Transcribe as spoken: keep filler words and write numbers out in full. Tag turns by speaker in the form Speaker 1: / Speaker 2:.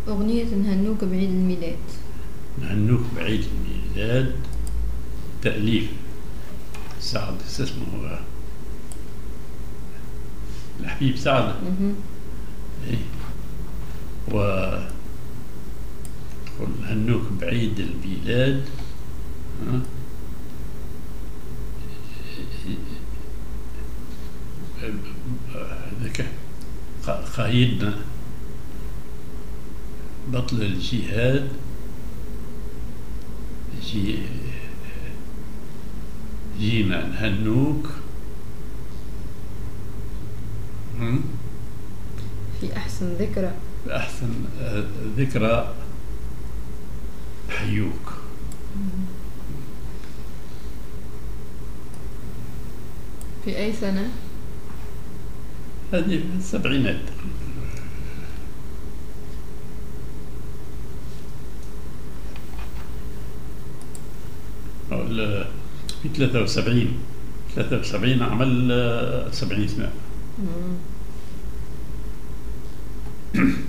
Speaker 1: أغنية نهنوك بعيد الميلاد.
Speaker 2: نهنوك بعيد الميلاد تأليف سعد، اسمه الحبيب سعد. إيه. و نهنوك بعيد الميلاد. ذاك قايدنا بطل الجهاد جي جينا نهنوك
Speaker 1: في أحسن ذكرى،
Speaker 2: في أحسن ذكرى حيوك.
Speaker 1: في أي سنة؟
Speaker 2: هذه السبعينات. في ثلاثة وسبعين ثلاثة وسبعين عمل سبعين سنة.